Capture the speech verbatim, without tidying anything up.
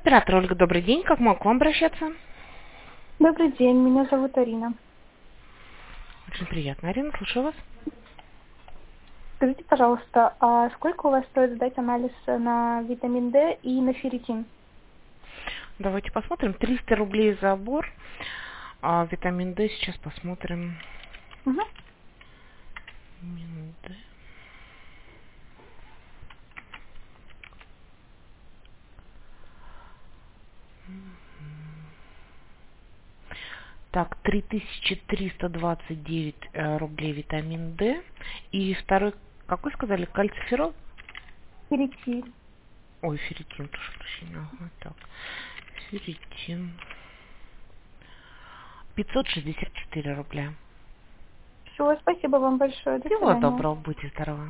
Оператор Ольга, добрый день. Как могу к вам обращаться? Добрый день, меня зовут Арина. Очень приятно. Арина, слушаю вас. Скажите, пожалуйста, а сколько у вас стоит сдать анализ на витамин D и на ферритин? Давайте посмотрим. триста рублей забор. А витамин D сейчас посмотрим. Угу. Витамин D. Так, три тысячи триста двадцать девять э, рублей витамин D. И второй, какой сказали, кальциферол? Ферритин. Ой, ферритин, прошу прощения. Ага, так. Ферритин. пятьсот шестьдесят четыре рубля. Все, спасибо вам большое. До Всего свидания. доброго, будьте здоровы.